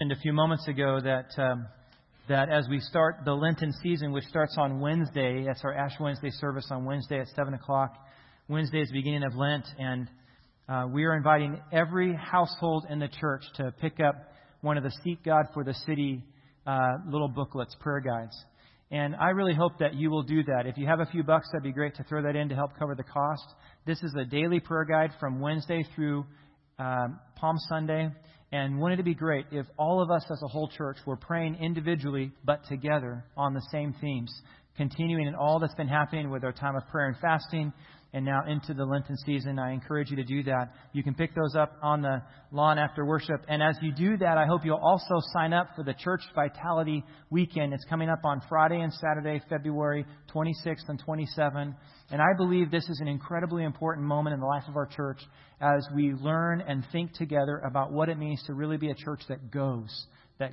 mentioned a few moments ago that as we start the Lenten season, which starts on Wednesday, that's our Ash Wednesday service on Wednesday at 7 o'clock. Wednesday is the beginning of Lent, and we are inviting every household in the church to pick up one of the Seek God for the City little booklets, prayer guides. And I really hope that you will do that. If you have a few bucks, that'd be great to throw that in to help cover the cost. This is a daily prayer guide from Wednesday through Palm Sunday. And wouldn't it be great if all of us as a whole church were praying individually but together on the same themes, continuing in all that's been happening with our time of prayer and fasting and now into the Lenten season. I encourage you to do that. You can pick those up on the lawn after worship. And as you do that, I hope you'll also sign up for the Church Vitality Weekend. It's coming up on Friday and Saturday, February 26th and 27th. And I believe this is an incredibly important moment in the life of our church as we learn and think together about what it means to really be a church that goes.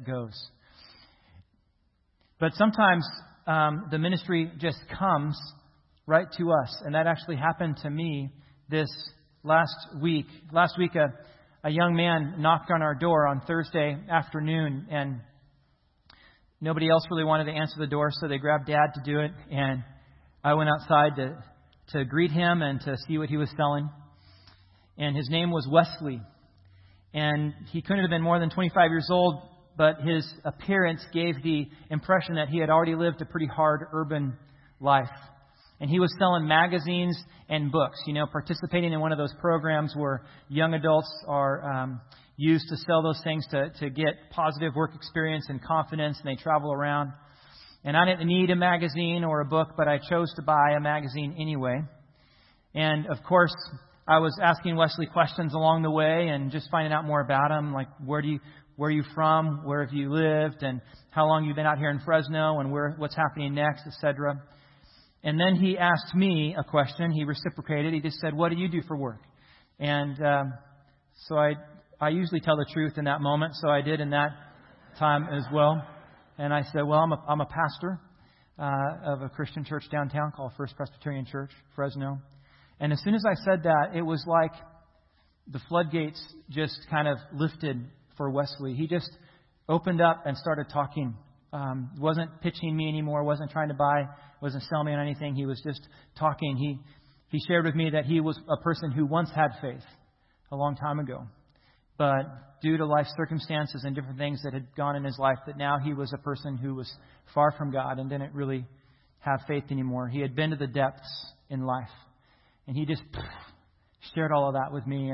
But sometimes the ministry just comes right to us. And that actually happened to me this last week. Last week, a young man knocked on our door on Thursday afternoon, and nobody else really wanted to answer the door, so they grabbed Dad to do it. And I went outside to greet him and to see what he was selling. And his name was Wesley. And he couldn't have been more than 25 years old, but his appearance gave the impression that he had already lived a pretty hard urban life. And he was selling magazines and books, participating in one of those programs where young adults are used to sell those things to get positive work experience and confidence, and they travel around. And I didn't need a magazine or a book, but I chose to buy a magazine anyway. And, of course, I was asking Wesley questions along the way and just finding out more about him, like where are you from, where have you lived, and how long you've been out here in Fresno, and what's happening next, etc. And then he asked me a question. He reciprocated. He just said, "What do you do for work?" And so I usually tell the truth in that moment, so I did in that time as well. And I said, "Well, I'm a pastor of a Christian church downtown called First Presbyterian Church, Fresno." And as soon as I said that, it was like the floodgates just kind of lifted for Wesley. He just opened up and started talking. Wasn't pitching me anymore, wasn't trying to buy, wasn't selling me on anything. He was just talking. He shared with me that he was a person who once had faith a long time ago. But due to life circumstances and different things that had gone in his life, that now he was a person who was far from God and didn't really have faith anymore. He had been to the depths in life. And he just shared all of that with me.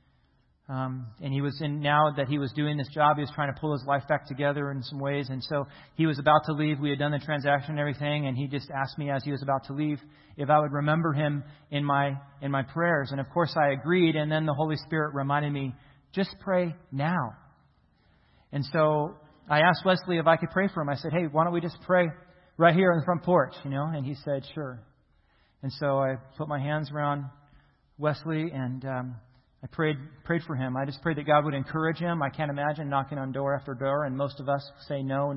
And he was now that he was doing this job, he was trying to pull his life back together in some ways. And so he was about to leave. We had done the transaction and everything. And he just asked me as he was about to leave if I would remember him in my prayers. And of course I agreed. And then the Holy Spirit reminded me, just pray now. And so I asked Wesley if I could pray for him. I said, "Hey, why don't we just pray right here on the front porch, And he said, "Sure." And so I put my hands around Wesley and I prayed for him. I just prayed that God would encourage him. I can't imagine knocking on door after door and most of us say no.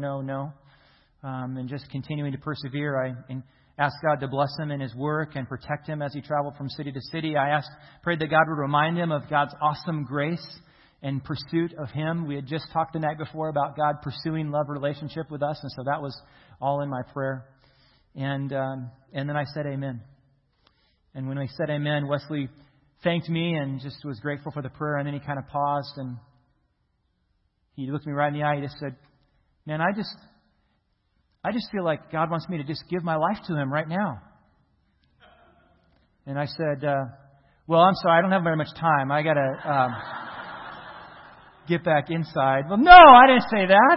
And just continuing to persevere. I asked God to bless him in his work and protect him as he traveled from city to city. I prayed that God would remind him of God's awesome grace and pursuit of him. We had just talked the night before about God pursuing love relationship with us. And so that was all in my prayer. And then I said amen. And when I said amen, Wesley thanked me and just was grateful for the prayer. And then he kind of paused and he looked me right in the eye. He just said, "Man, I just feel like God wants me to just give my life to him right now." And I said, "Well, I'm sorry, I don't have very much time. I got to get back inside." "Well, no, I didn't say that."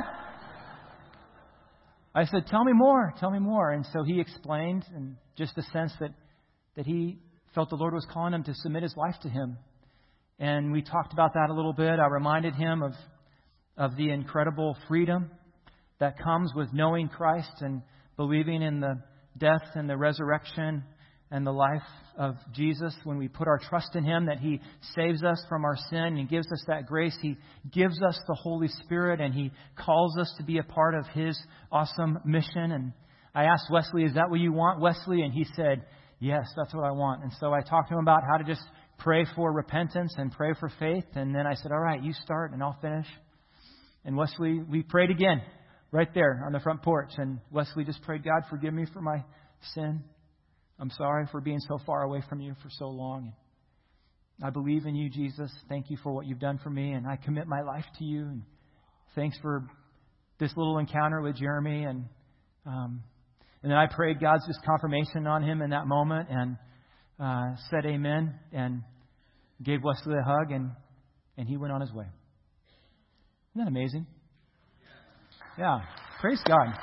I said, tell me more. And so he explained, and just the sense that he felt the Lord was calling him to submit his life to him. And we talked about that a little bit. I reminded him of the incredible freedom that comes with knowing Christ and believing in the death and the resurrection and the life of Jesus. When we put our trust in him, that he saves us from our sin and gives us that grace. He gives us the Holy Spirit and he calls us to be a part of his awesome mission. And I asked Wesley, "Is that what you want, Wesley?" And he said, "Yes, that's what I want." And so I talked to him about how to just pray for repentance and pray for faith. And then I said, "All right, you start and I'll finish." And Wesley, we prayed again right there on the front porch. And Wesley just prayed, God, forgive me for my sin. I'm sorry for being so far away from you for so long. I believe in you, Jesus. Thank you for what you've done for me. And I commit my life to you. And thanks for this little encounter with Jeremy. And then I prayed God's just confirmation on him in that moment and said amen and gave Wesley a hug. And he went on his way. Isn't that amazing? Yeah. Praise God.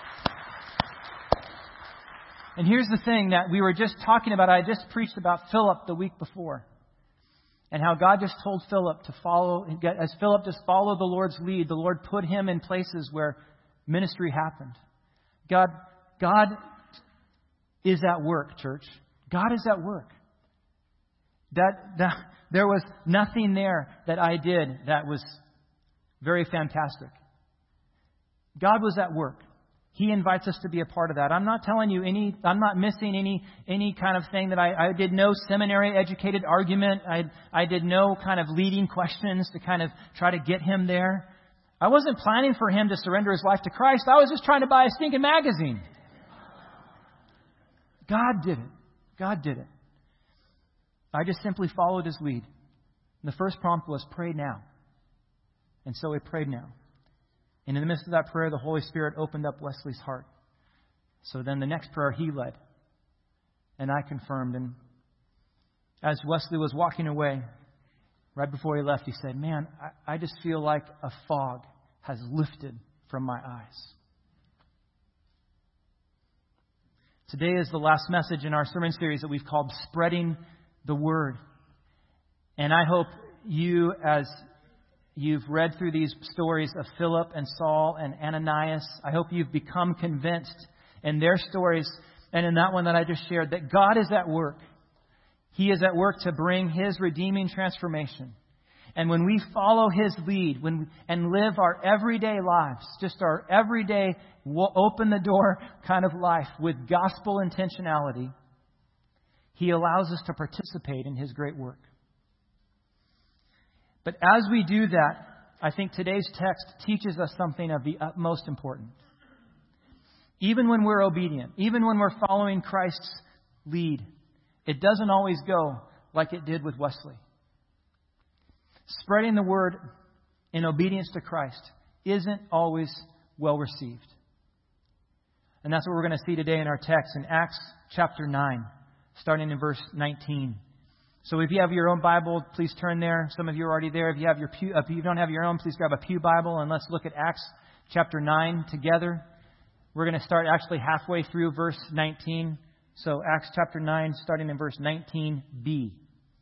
And here's the thing that we were just talking about. I just preached about Philip the week before. And how God just told Philip to follow. As Philip just followed the Lord's lead, the Lord put him in places where ministry happened. God is at work, church. God is at work. That there was nothing there that I did that was very fantastic. God was at work. He invites us to be a part of that. I'm not telling you I'm not missing any kind of thing that I did no seminary educated argument. I did no kind of leading questions to kind of try to get him there. I wasn't planning for him to surrender his life to Christ. I was just trying to buy a stinking magazine. God did it. God did it. I just simply followed his lead. And the first prompt was pray now. And so we prayed now. And in the midst of that prayer, the Holy Spirit opened up Wesley's heart. So then the next prayer he led. And I confirmed. And as Wesley was walking away, right before he left, he said, man, I just feel like a fog has lifted from my eyes. Today is the last message in our sermon series that we've called Spreading the Word. And I hope you, as you've read through these stories of Philip and Saul and Ananias, I hope you've become convinced in their stories and in that one that I just shared that God is at work. He is at work to bring His redeeming transformation. And when we follow His lead and live our everyday lives, just our everyday open the door kind of life with gospel intentionality, He allows us to participate in His great work. But as we do that, I think today's text teaches us something of the utmost importance. Even when we're obedient, even when we're following Christ's lead, it doesn't always go like it did with Wesley. Spreading the word in obedience to Christ isn't always well received. And that's what we're going to see today in our text in Acts chapter 9, starting in verse 19. So if you have your own Bible, please turn there. Some of you are already there. If you don't have your own, please grab a pew Bible and let's look at Acts chapter 9 together. We're going to start actually halfway through verse 19. So Acts chapter 9, starting in verse 19b.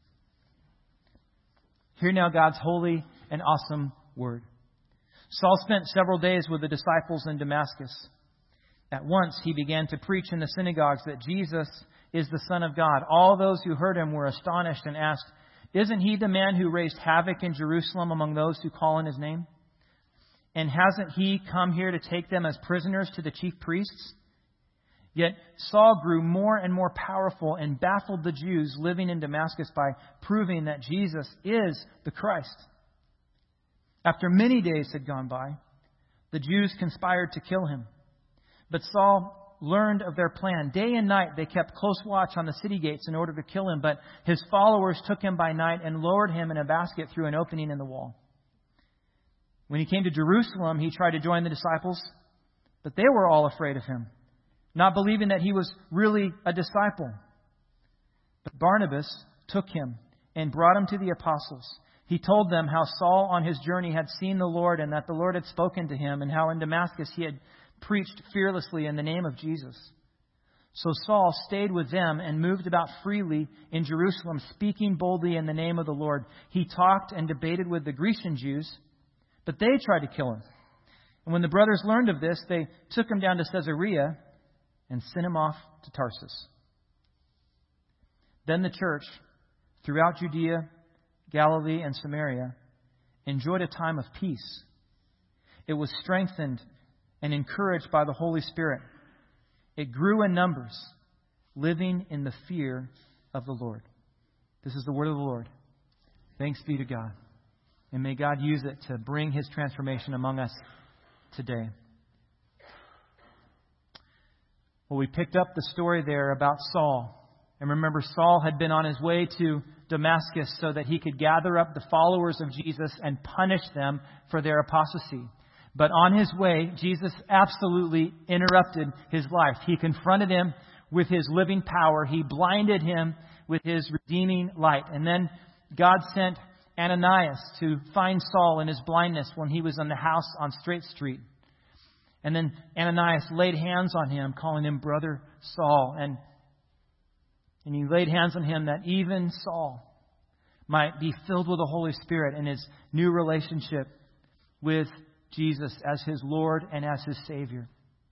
Hear now God's holy and awesome word. Saul spent several days with the disciples in Damascus. At once he began to preach in the synagogues that Jesus is the Son of God. All those who heard him were astonished and asked, "Isn't he the man who raised havoc in Jerusalem among those who call on his name? And hasn't he come here to take them as prisoners to the chief priests?" Yet Saul grew more and more powerful and baffled the Jews living in Damascus by proving that Jesus is the Christ. After many days had gone by, the Jews conspired to kill him. But Saul learned of their plan. Day and night they kept close watch on the city gates in order to kill him, but his followers took him by night and lowered him in a basket through an opening in the wall. When he came to Jerusalem, he tried to join the disciples, but they were all afraid of him, not believing that he was really a disciple. But Barnabas took him and brought him to the apostles. He told them how Saul on his journey had seen the Lord and that the Lord had spoken to him, and how in Damascus he had preached fearlessly in the name of Jesus. So Saul stayed with them and moved about freely in Jerusalem, speaking boldly in the name of the Lord. He talked and debated with the Grecian Jews, but they tried to kill him. And when the brothers learned of this, they took him down to Caesarea and sent him off to Tarsus. Then the church throughout Judea, Galilee, and Samaria enjoyed a time of peace. It was strengthened and encouraged by the Holy Spirit. It grew in numbers, living in the fear of the Lord. This is the word of the Lord. Thanks be to God. And may God use it to bring His transformation among us today. Well, we picked up the story there about Saul. And remember, Saul had been on his way to Damascus so that he could gather up the followers of Jesus and punish them for their apostasy. But on his way, Jesus absolutely interrupted his life. He confronted him with His living power. He blinded him with His redeeming light. And then God sent Ananias to find Saul in his blindness when he was in the house on Straight Street. And then Ananias laid hands on him, calling him Brother Saul. And he laid hands on him that even Saul might be filled with the Holy Spirit in his new relationship with Jesus as his Lord and as his Savior.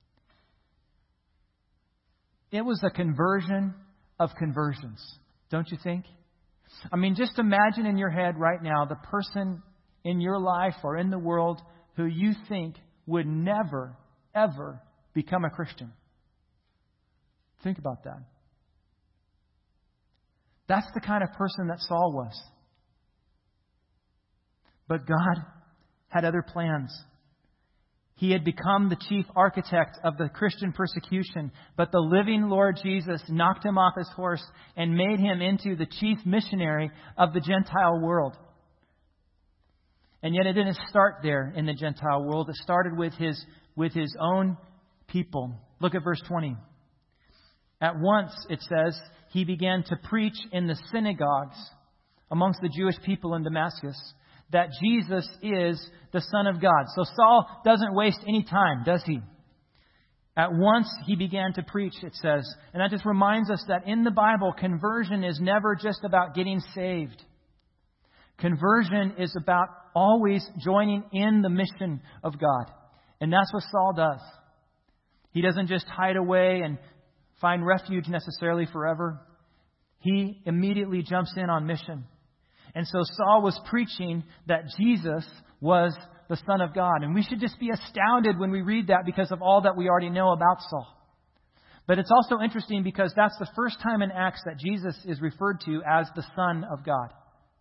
It was a conversion of conversions, don't you think? I mean, just imagine in your head right now the person in your life or in the world who you think would never, ever become a Christian. Think about that. That's the kind of person that Saul was. But God had other plans. He had become the chief architect of the Christian persecution, but the living Lord Jesus knocked him off his horse and made him into the chief missionary of the Gentile world. And yet it didn't start there in the Gentile world. It started with his own people. Look at verse 20. At once, it says, he began to preach in the synagogues amongst the Jewish people in Damascus that Jesus is the Son of God. So Saul doesn't waste any time, does he? At once he began to preach, it says. And that just reminds us that in the Bible, conversion is never just about getting saved. Conversion is about always joining in the mission of God. And that's what Saul does. He doesn't just hide away and find refuge necessarily forever. He immediately jumps in on mission. And so Saul was preaching that Jesus was the Son of God. And we should just be astounded when we read that because of all that we already know about Saul. But it's also interesting because that's the first time in Acts that Jesus is referred to as the Son of God.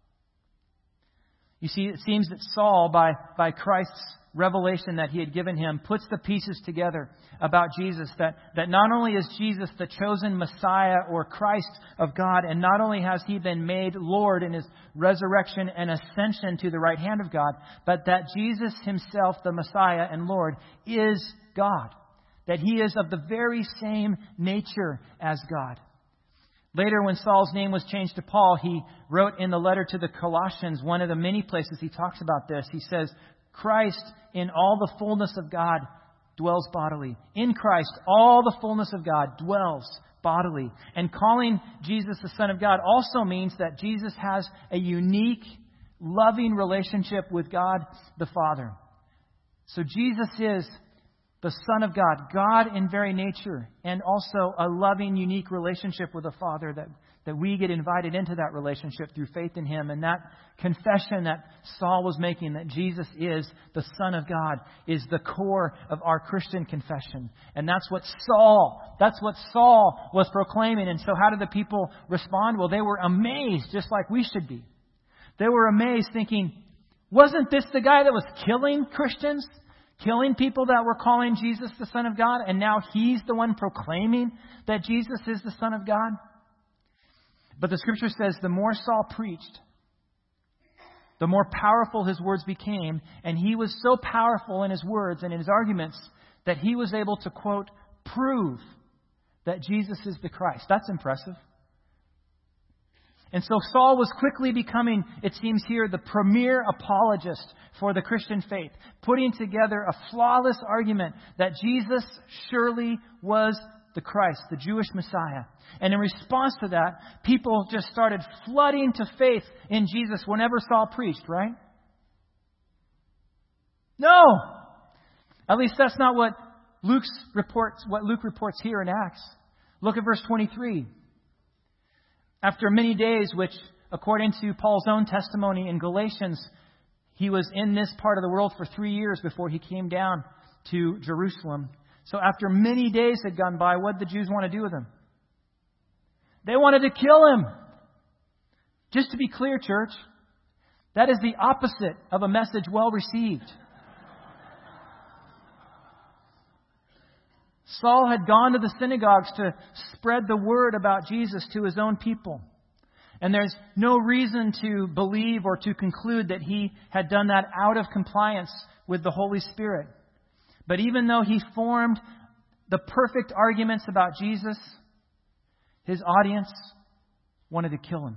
You see, it seems that Saul, by Christ's revelation that He had given him, puts the pieces together about Jesus. That not only is Jesus the chosen Messiah or Christ of God, and not only has He been made Lord in His resurrection and ascension to the right hand of God, but that Jesus Himself, the Messiah and Lord, is God. That He is of the very same nature as God. Later, when Saul's name was changed to Paul, he wrote in the letter to the Colossians, one of the many places he talks about this. He says, Christ in all the fullness of God dwells bodily. In Christ, all the fullness of God dwells bodily. And calling Jesus the Son of God also means that Jesus has a unique, loving relationship with God the Father. So Jesus is the Son of God, God in very nature, and also a loving, unique relationship with the Father that we get invited into that relationship through faith in Him. And that confession that Saul was making, that Jesus is the Son of God, is the core of our Christian confession. And that's what Saul was proclaiming. And so how did the people respond? Well, they were amazed, just like we should be. They were amazed thinking, wasn't this the guy that was killing Christians? Killing people that were calling Jesus the Son of God, and now he's the one proclaiming that Jesus is the Son of God? But the Scripture says the more Saul preached, the more powerful his words became, and he was so powerful in his words and in his arguments that he was able to, quote, prove that Jesus is the Christ. That's impressive. And so Saul was quickly becoming, it seems here, the premier apologist for the Christian faith, putting together a flawless argument that Jesus surely was the Christ, the Jewish Messiah. And in response to that, people just started flooding to faith in Jesus whenever Saul preached, right? No! At least that's not what Luke reports here in Acts. Look at verse 23. After many days, which, according to Paul's own testimony in Galatians, he was in this part of the world for 3 years before he came down to Jerusalem. So after many days had gone by, what did the Jews want to do with him? They wanted to kill him. Just to be clear, church, That is the opposite of a message well received. Saul had gone to the synagogues to spread the word about Jesus to his own people. And there's no reason to believe or to conclude that he had done that out of compliance with the Holy Spirit. But even though he formed the perfect arguments about Jesus, his audience wanted to kill him.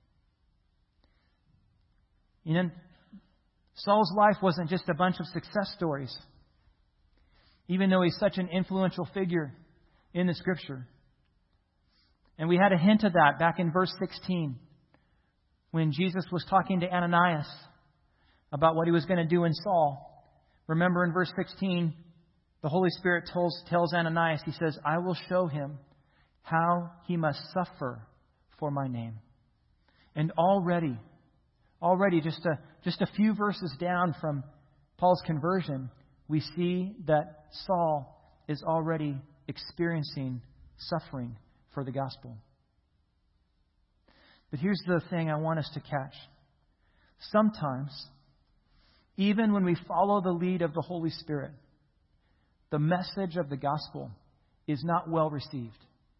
You know, Saul's life wasn't just a bunch of success stories, even though he's such an influential figure in the Scripture. And we had a hint of that back in verse 16 when Jesus was talking to Ananias about what he was going to do in Saul. Remember in verse 16, the Holy Spirit tells Ananias, he says, I will show him how he must suffer for my name. And already just a few verses down from Paul's conversion, we see that Saul is already experiencing suffering for the gospel. But here's the thing I want us to catch. Sometimes, even when we follow the lead of the Holy Spirit, the message of the gospel is not well received.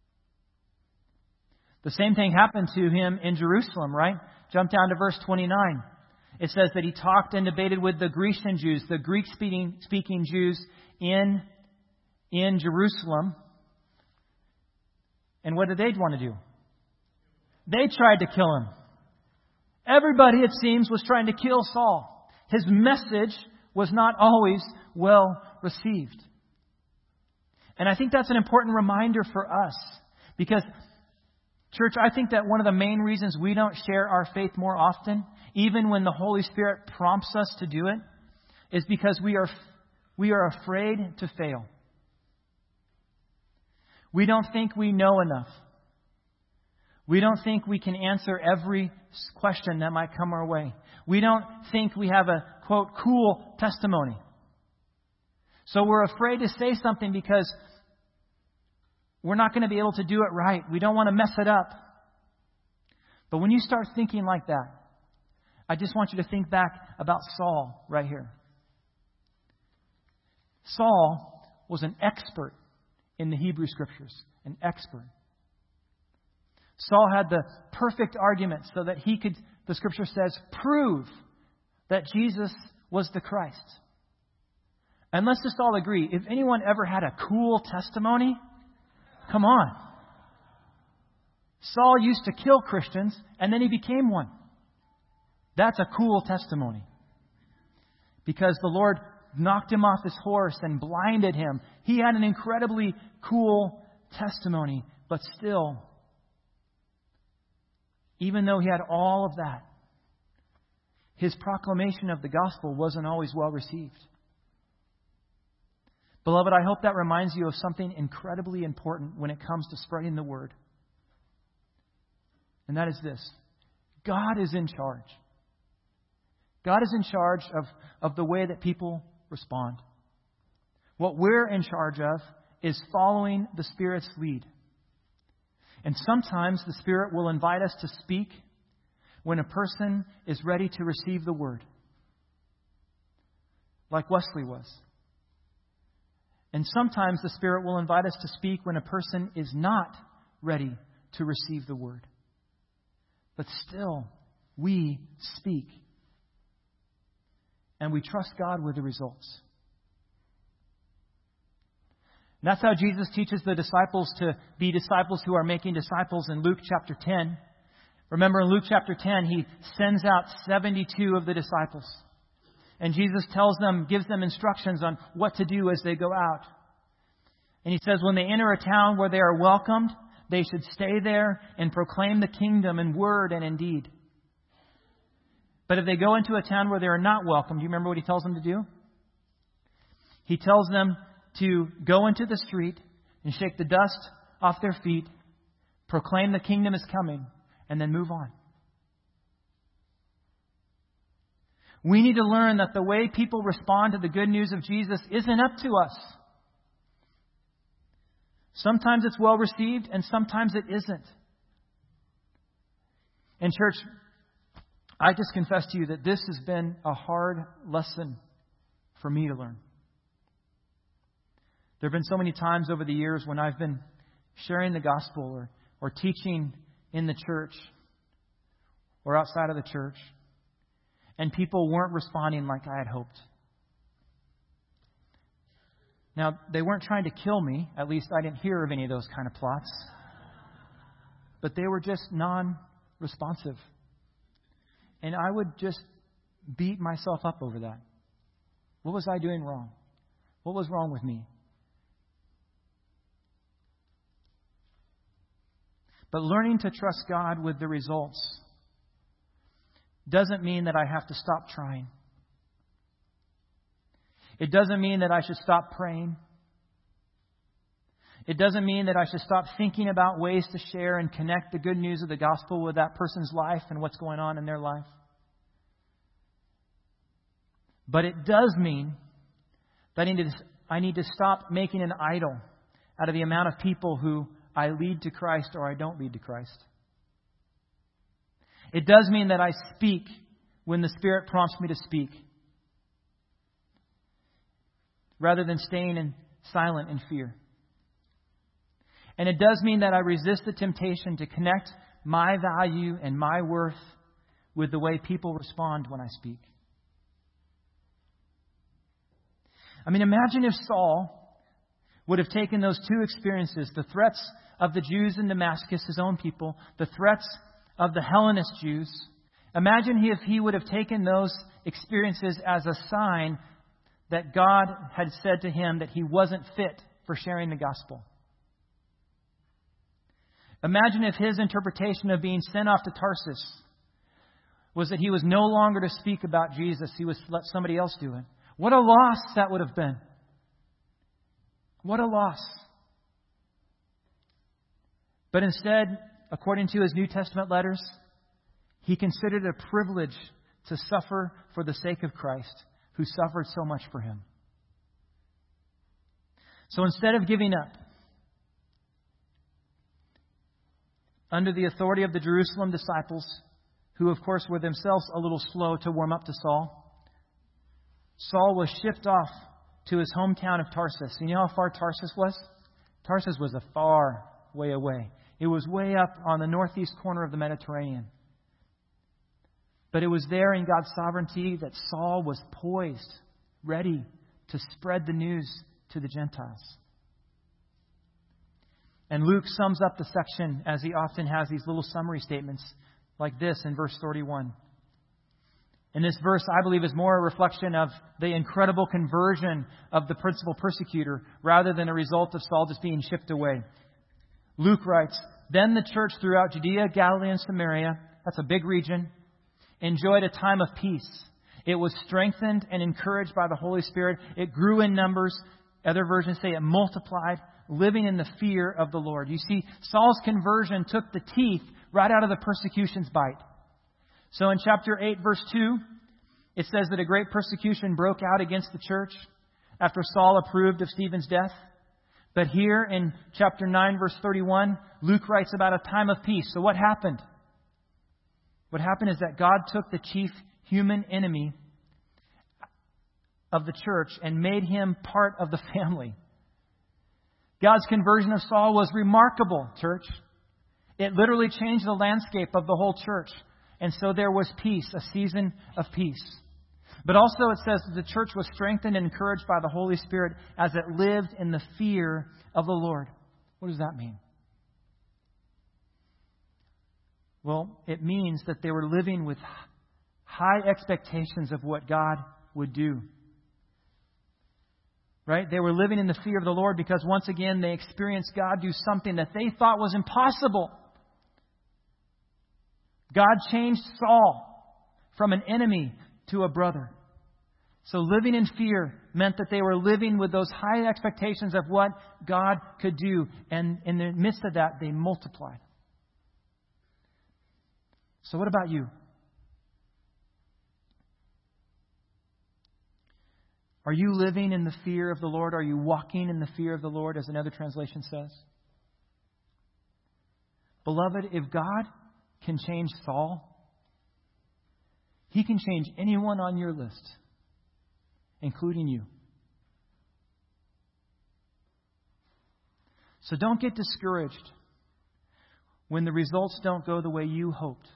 The same thing happened to him in Jerusalem, right? Jump down to verse 29. It says that he talked and debated with the Grecian Jews, the Greek-speaking Jews in Jerusalem. And what did they want to do? They tried to kill him. Everybody, it seems, was trying to kill Saul. His message was not always well received. And I think that's an important reminder for us. Because, church, I think that one of the main reasons we don't share our faith more often, even when the Holy Spirit prompts us to do it, is because we are afraid to fail. We don't think we know enough. We don't think we can answer every question that might come our way. We don't think we have a, quote, cool testimony. So we're afraid to say something because we're not going to be able to do it right. We don't want to mess it up. But when you start thinking like that, I just want you to think back about Saul right here. Saul was an expert in the Hebrew Scriptures, an expert. Saul had the perfect argument so that he could, the Scripture says, prove that Jesus was the Christ. And let's just all agree, if anyone ever had a cool testimony, come on. Saul used to kill Christians, and then he became one. That's a cool testimony. Because the Lord knocked him off his horse and blinded him. He had an incredibly cool testimony. But still, even though he had all of that, his proclamation of the gospel wasn't always well received. Beloved, I hope that reminds you of something incredibly important when it comes to spreading the word. And that is this. God is in charge. God is in charge of the way that people respond. What we're in charge of is following the Spirit's lead. And sometimes the Spirit will invite us to speak when a person is ready to receive the word. Like Wesley was. And sometimes the Spirit will invite us to speak when a person is not ready to receive the word. But still, we speak. And we trust God with the results. And that's how Jesus teaches the disciples to be disciples who are making disciples in Luke chapter 10. Remember in Luke chapter 10, he sends out 72 of the disciples. And Jesus gives them instructions on what to do as they go out. And he says when they enter a town where they are welcomed, they should stay there and proclaim the kingdom in word and in deed. But if they go into a town where they are not welcome, do you remember what he tells them to do? He tells them to go into the street and shake the dust off their feet, proclaim the kingdom is coming, and then move on. We need to learn that the way people respond to the good news of Jesus isn't up to us. Sometimes it's well received and sometimes it isn't. And church, I just confess to you that this has been a hard lesson for me to learn. There have been so many times over the years when I've been sharing the gospel or teaching in the church or outside of the church, and people weren't responding like I had hoped. Now, they weren't trying to kill me. At least I didn't hear of any of those kind of plots. But they were just non-responsive. And I would just beat myself up over that. What was I doing wrong? What was wrong with me? But learning to trust God with the results doesn't mean that I have to stop trying. It doesn't mean that I should stop praying. It doesn't mean that I should stop thinking about ways to share and connect the good news of the gospel with that person's life and what's going on in their life. But it does mean that I need to stop making an idol out of the amount of people who I lead to Christ or I don't lead to Christ. It does mean that I speak when the Spirit prompts me to speak, rather than staying silent in fear. And it does mean that I resist the temptation to connect my value and my worth with the way people respond when I speak. I mean, imagine if Saul would have taken those two experiences, the threats of the Jews in Damascus, his own people, the threats of the Hellenist Jews. Imagine if he would have taken those experiences as a sign that God had said to him that he wasn't fit for sharing the gospel. Imagine if his interpretation of being sent off to Tarsus was that he was no longer to speak about Jesus. He was to let somebody else do it. What a loss that would have been. What a loss. But instead, according to his New Testament letters, he considered it a privilege to suffer for the sake of Christ, who suffered so much for him. So instead of giving up, under the authority of the Jerusalem disciples, who of course were themselves a little slow to warm up to Saul, Saul was shipped off to his hometown of Tarsus. You know how far Tarsus was? Tarsus was a far way away. It was way up on the northeast corner of the Mediterranean. But it was there in God's sovereignty that Saul was poised, ready to spread the news to the Gentiles. And Luke sums up the section, as he often has these little summary statements, like this in verse 31. And this verse, I believe, is more a reflection of the incredible conversion of the principal persecutor rather than a result of Saul just being shipped away. Luke writes, "Then the church throughout Judea, Galilee, and Samaria," that's a big region, "enjoyed a time of peace. It was strengthened and encouraged by the Holy Spirit. It grew in numbers." Other versions say it multiplied, living in the fear of the Lord. You see, Saul's conversion took the teeth right out of the persecution's bite. So in chapter 8, verse 2, it says that a great persecution broke out against the church after Saul approved of Stephen's death. But here in chapter 9, verse 31, Luke writes about a time of peace. So what happened? What happened is that God took the chief human enemy of the church and made him part of the family. God's conversion of Saul was remarkable, church. It literally changed the landscape of the whole church. And so there was peace, a season of peace. But also it says that the church was strengthened and encouraged by the Holy Spirit as it lived in the fear of the Lord. What does that mean? Well, it means that they were living with high expectations of what God would do. Right? They were living in the fear of the Lord because once again they experienced God do something that they thought was impossible. God changed Saul from an enemy to a brother. So living in fear meant that they were living with those high expectations of what God could do. And in the midst of that, they multiplied. So what about you? Are you living in the fear of the Lord? Are you walking in the fear of the Lord, as another translation says? Beloved, if God can change Saul, He can change anyone on your list, including you. So don't get discouraged when the results don't go the way you hoped.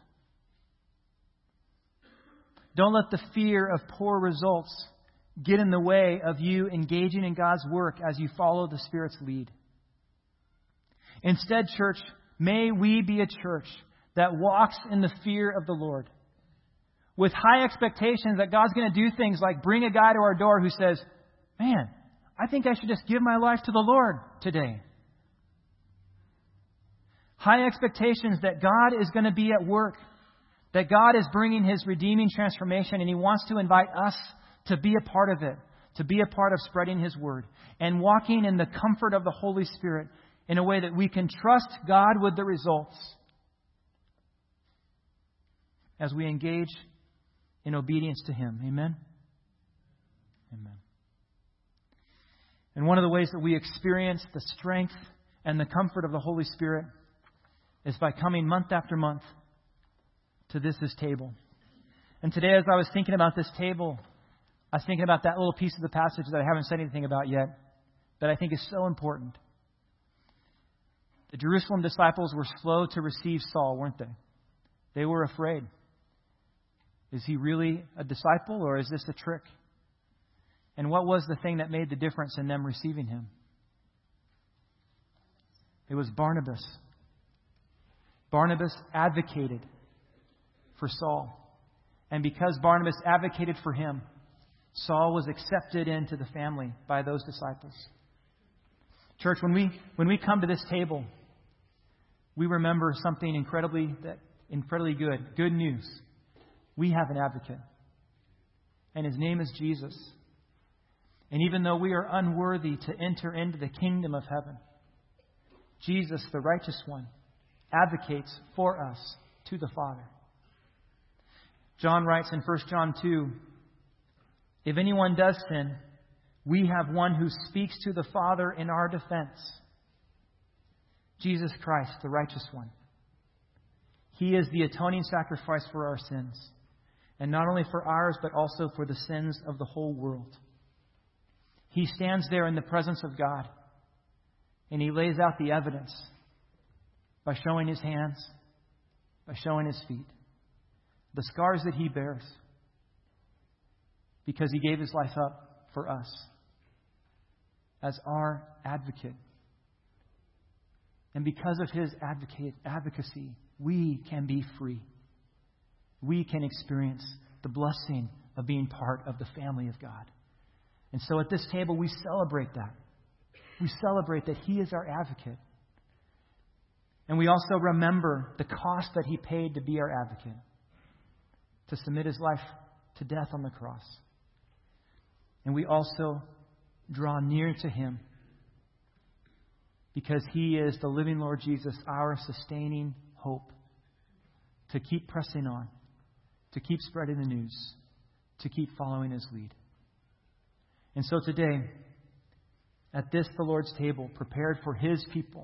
Don't let the fear of poor results get in the way of you engaging in God's work as you follow the Spirit's lead. Instead, church, may we be a church that walks in the fear of the Lord, with high expectations that God's going to do things like bring a guy to our door who says, man, I think I should just give my life to the Lord today. High expectations that God is going to be at work, that God is bringing His redeeming transformation, and He wants to invite us to be a part of it, to be a part of spreading His word and walking in the comfort of the Holy Spirit in a way that we can trust God with the results as we engage in obedience to Him. Amen? Amen. And one of the ways that we experience the strength and the comfort of the Holy Spirit is by coming month after month to this table. And today, as I was thinking about this table, I was thinking about that little piece of the passage that I haven't said anything about yet, that I think is so important. The Jerusalem disciples were slow to receive Saul, weren't they? They were afraid. Is he really a disciple, or is this a trick? And what was the thing that made the difference in them receiving him? It was Barnabas. Barnabas advocated for Saul. And because Barnabas advocated for him, Saul was accepted into the family by those disciples. Church, when we come to this table, we remember something incredibly good. Good news. We have an advocate. And His name is Jesus. And even though we are unworthy to enter into the kingdom of heaven, Jesus, the righteous one, advocates for us to the Father. John writes in 1 John 2, if anyone does sin, we have one who speaks to the Father in our defense. Jesus Christ, the righteous one. He is the atoning sacrifice for our sins. And not only for ours, but also for the sins of the whole world. He stands there in the presence of God. And He lays out the evidence by showing His hands, by showing His feet, the scars that He bears, because He gave His life up for us as our advocate. And because of His advocacy, we can be free. We can experience the blessing of being part of the family of God. And so at this table, we celebrate that. We celebrate that He is our advocate. And we also remember the cost that He paid to be our advocate, to submit His life to death on the cross. And we also draw near to Him because He is the living Lord Jesus, our sustaining hope, to keep pressing on, to keep spreading the news, to keep following His lead. And so today, at this, the Lord's table, prepared for His people,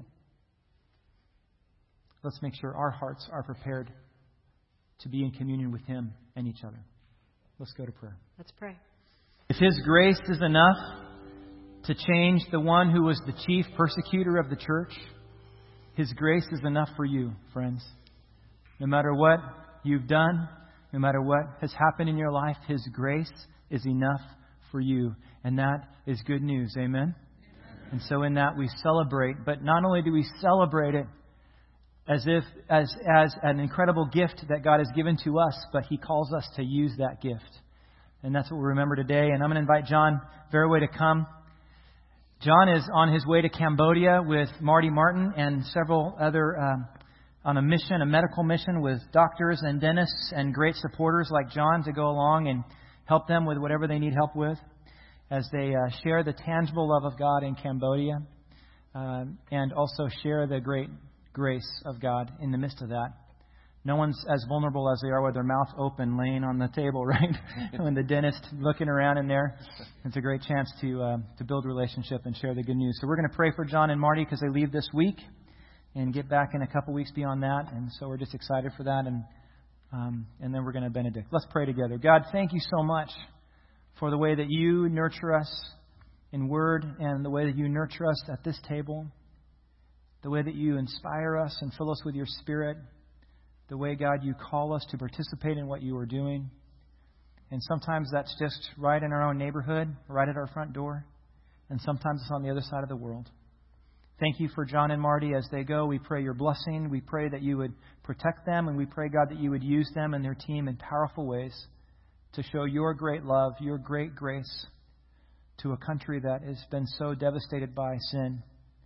let's make sure our hearts are prepared to be in communion with Him and each other. Let's go to prayer. Let's pray. If His grace is enough to change the one who was the chief persecutor of the church, His grace is enough for you, friends. No matter what you've done, no matter what has happened in your life, His grace is enough for you. And that is good news. Amen? And so in that we celebrate, but not only do we celebrate it as an incredible gift that God has given to us, but He calls us to use that gift. And that's what we remember today. And I'm going to invite John Verwey to come. John is on his way to Cambodia with Marty Martin and several other on a mission, a medical mission with doctors and dentists and great supporters like John to go along and help them with whatever they need help with as they share the tangible love of God in Cambodia and also share the great grace of God in the midst of that. No one's as vulnerable as they are with their mouth open laying on the table, right? When the dentist looking around in there. It's a great chance to build relationship and share the good news. So we're going to pray for John and Marty because they leave this week and get back in a couple weeks beyond that. And so we're just excited for that. And and then we're going to benedict. Let's pray together. God, thank you so much for the way that you nurture us in word and the way that you nurture us at this table, the way that you inspire us and fill us with your Spirit, the way, God, you call us to participate in what you are doing. And sometimes that's just right in our own neighborhood, right at our front door, and sometimes it's on the other side of the world. Thank you for John and Marty as they go. We pray your blessing. We pray that you would protect them, and we pray, God, that you would use them and their team in powerful ways to show your great love, your great grace to a country that has been so devastated by sin.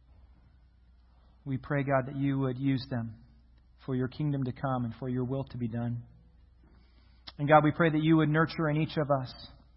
We pray, God, that you would use them for your kingdom to come and for your will to be done. And God, we pray that you would nurture in each of us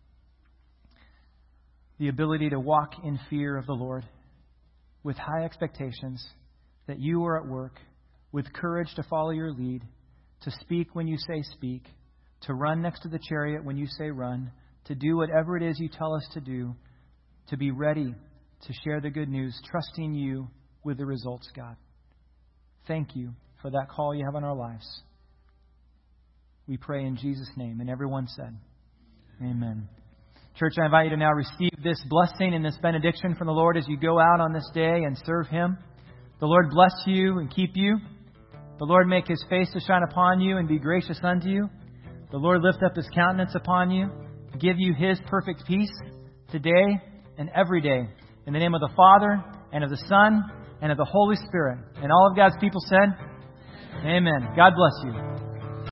the ability to walk in fear of the Lord with high expectations that you are at work, with courage to follow your lead, to speak when you say speak, to run next to the chariot when you say run, to do whatever it is you tell us to do, to be ready to share the good news, trusting you with the results, God. Thank you for that call you have on our lives. We pray in Jesus' name. And everyone said, Amen. Church, I invite you to now receive this blessing and this benediction from the Lord as you go out on this day and serve Him. The Lord bless you and keep you. The Lord make His face to shine upon you and be gracious unto you. The Lord lift up His countenance upon you, give you His perfect peace today and every day. In the name of the Father, and of the Son, and of the Holy Spirit. And all of God's people said, Amen. God bless you.